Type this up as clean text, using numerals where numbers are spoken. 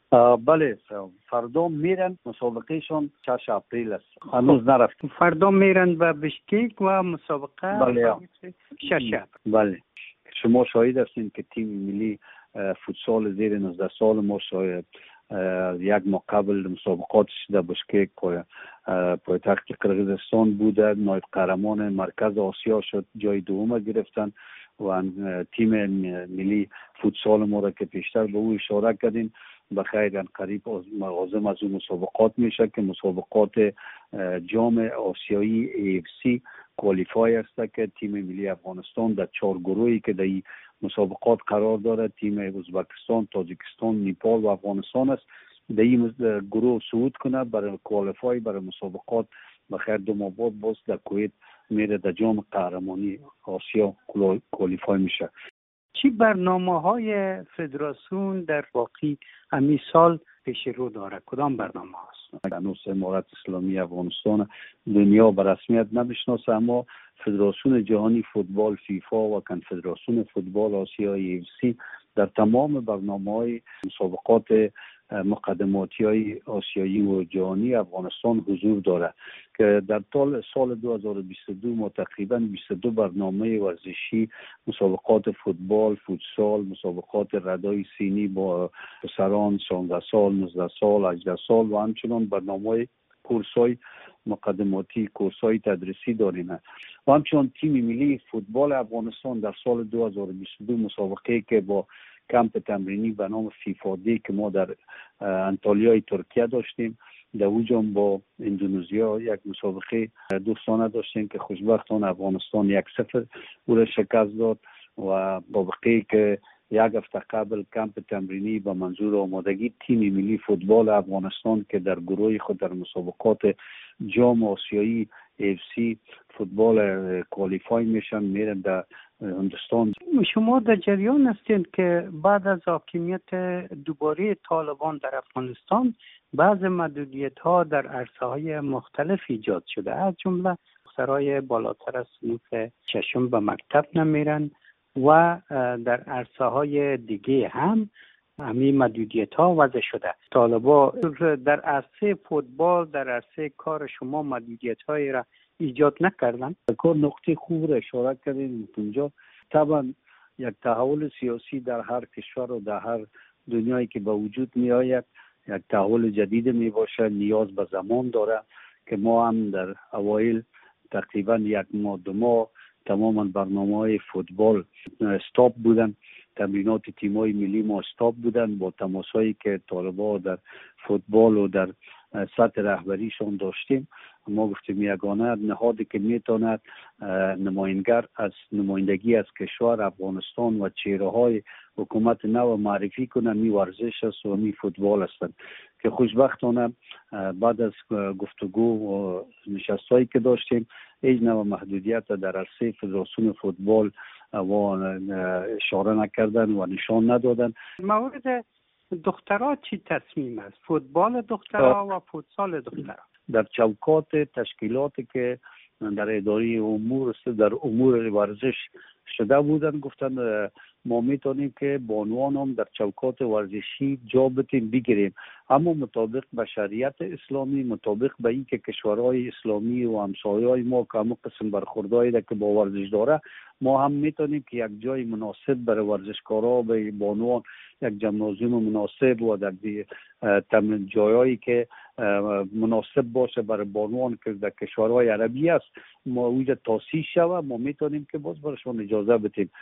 بله، فردا میرن، مسابقهشون 6 اپریل است. هنوز نرفت. فردا میرن به بشکیک و مسابقه بله 6 اپریل. بله، شما شاهد هستین که تیم ملی فوتسال زیر 19 سال ما یک ماه قبل مسابقاتش در بشکیک پایتخت قرقیزستان بوده، نایب قهرمان مرکز آسیا شد، جای دوم گرفتن و تیم ملی فوتسال ما را که پیشتر به او اشاره کردیم بخیر قریب عازم از اون مسابقات میشه که مسابقات جام آسیایی AFC کوالیفای است که تیم ملی افغانستان در 4 گروهی که در این مسابقات قرار داره، تیم ازبکستان، تاجیکستان، نیپال و افغانستان است، در این گروه صعود کنه برای کوالیفای برای مسابقات بخیر 2 ماه بعد باز در کویت میره در جام قهرمانی آسیا کوالیفای میشه. چی برنامه‌های فدراسیون در واقع همین سال پیش رو داره؟ کدام برنامه هست؟ هنوز امارت اسلامی افغانستان دنیا به رسمیت نمیشناسه، اما فدراسیون جهانی فوتبال فیفا و کنفدراسیون فوتبال آسیایی AFC در تمام برنامه‌های مسابقات مقدماتی های آسیایی و جهانی افغانستان حضور داره که در طول سال 2022 ما تقریبا 22 برنامه ورزشی، مسابقات فوتبال، فوتسال، مسابقات ردای سینی با پسران 16 سال، 19 سال، 18 سال و همچنان برنامه کورس‌های مقدماتی، کورس‌های تدریسی داریم و همچنان تیم ملی فوتبال افغانستان در سال 2022 مسابقه که با کمپ تمرینی به نام فیفا دی که ما در انطالیای ترکیه داشتیم، در اوجم با اندونزیا یک مسابقه دوستانه داشتیم که خوشبختانه افغانستان 1-0 او را شکست داد و مسابقه که یک هفته قبل کمپ تمرینی به منظور آمادگی تیم ملی فوتبال افغانستان که در گروه خود در مسابقات جام آسیایی AFC فوتبال کوالیفای میشن، میرن در هندوستان. شما در جریان هستین که بعد از حاکمیت دوباره طالبان در افغانستان بعض محدودیت ها در عرصه های مختلف ایجاد شده، از جمله دخترای بالاتر از صنف 6 به مکتب نمیرن و در عرصه های دیگه هم همین محدودیت ها وضع شده. طالبا در عرصه فوتبال، در عرصه کار شما محدودیت هایی را ایجاد نکردن؟ کار نقطه خوب را اشاره کردیم اونجا. طبعا یک تحول سیاسی در هر کشور و در هر دنیایی که به وجود می آید یک تحول جدید می باشه، نیاز به زمان داره که ما هم در اوایل تقریبا 1 ماه 2 ماه تماما برنامه‌های فوتبال استاپ بودن، تمرینات تیم‌های ملی ما استاپ بودن با تماسایی که طالبان در فوتبال و در سطح رهبریشون داشتیم. ما گفتیم یگانه نهادی که میتواند نمایندگی از کشور افغانستان و چهره‌های حکومت نو معرفی کنه می ورزش است و می فوتبال هستند که خوشبختانه بعد از گفتگو و نشستایی که داشتیم هیچ نوع محدودیت در عرصه فدراسیون فوتبال و اشاره نکردن و نشان ندادن. مورد دخترها چی تصمیم است؟ فوتبال دخترها و فوتسال دخترها در چوکات تشکیلاتی که در اداره امور در امور ورزش شده بودن گفتن ما میتونیم که بانوان هم در چوکات ورزشی جا بتیم بگیریم، اما مطابق به شریعت اسلامی، مطابق به این که کشورهای اسلامی و همسایه‌های ما که همه قسم برخوردایی که با ورزش داره، ما هم میتونیم که یک جای مناسب برای ورزشکارا به بانوان، یک جمنازیوم مناسب و در جایایی که مناسب باشه برای بانوان که در کشورهای عربی است ما اونجا تاسیس شود، ما میتونیم که باز برشون اجازه بدیم.